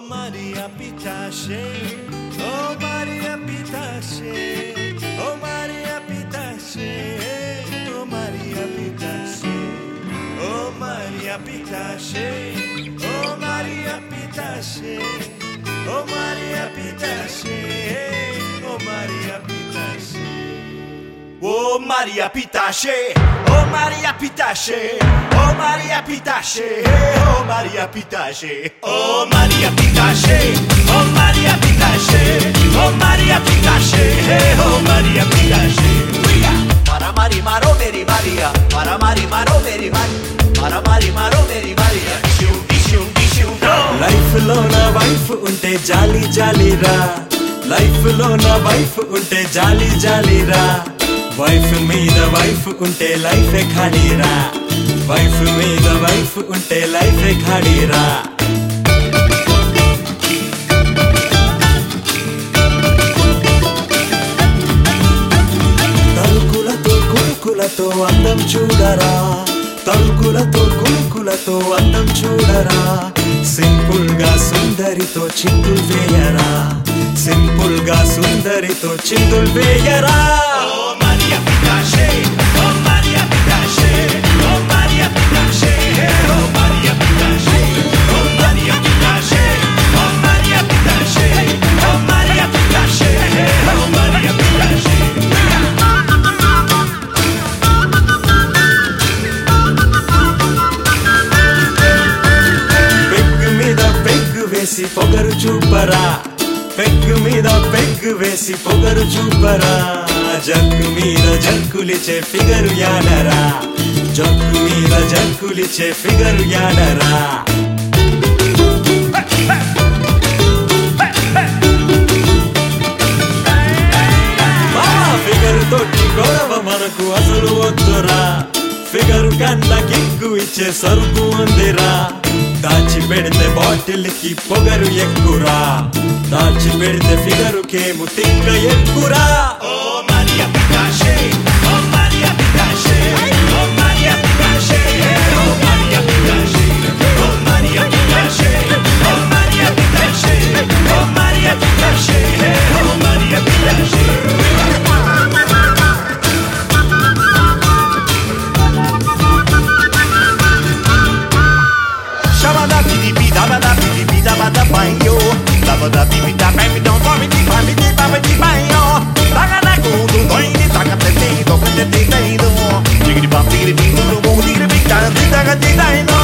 Maria Pitache, oh Maria Pitache, oh Maria Pitache, oh Maria Pitache, oh Maria Pitache, oh Maria Pitache, oh Maria Pitache, oh Maria Pitache. Oh Maria Pitache, oh Maria Pitache, oh Maria Pitache, oh Maria Pitache, oh Maria Pitache, oh Maria Pitache, oh Maria Pitache, oh Maria Pitache. Para Mari Maro Meri Maria, para Mari Maro Meri Maria, para Mari Maro Meri Maria. Life లో నా wife ఉంటే jolly జాలీరా, life లో నా wife ఉంటే jolly జాలీరా, wife మీద wife ఉంటే life ఖాళీరా, వైఫ్ మీద వైఫ్ ఉంటే లైఫ్ ఖాళీరా. తలుకులతో కులుకులతో అందం చూడరా, తలుకులతో కులుకులతో అందం చూడరా, సింపుల్ గా సుందరితో చిందులు వేయరా, సింపుల్ గా సుందరితో చిందులు వేయరా. Oh Maria Pitache, oh Maria Pitache, oh Maria Pitache, oh Maria Pitache, oh Maria Pitache, oh Maria Pitache, oh Maria Pitache, oh Maria Pitache. Peg మీద పెగ్గు వేసి పొగరు చూపరా, పెగ్గు మీద పెగ్గు వేసి పొగరు చూపరా, జగ్గు మీద జగ్గులిచే ఫిగరు యాడరా, జగ్గు మీద జగ్గులిచే figure యాడరా. Figure తోటి గొడవ మనకు అసలు వద్దురా, ఫిగరు కన్నా కిక్కు ఇచ్చే సరుకు ఉందిరా, దాచి పెడితే బాటిల్ కి పొగరు ఎక్కురా, దాచి పెడితే ఫిగరు కేము తిక్క ఎక్కురా. Oh Maria Pitache, oh Maria Pitache, oh Maria Pitache, oh Maria Pitache, oh Maria Pitache, oh Maria Pitache, oh Maria Pitache, oh Maria Pitache. Shabada bidi bida bada bidi bida bada banho, lavada bidi da baby don't worry di bami di baba di banho, taga na kudu doini taga te do kete te do, digri bam digri bim do bo digri big da di taga di dai no.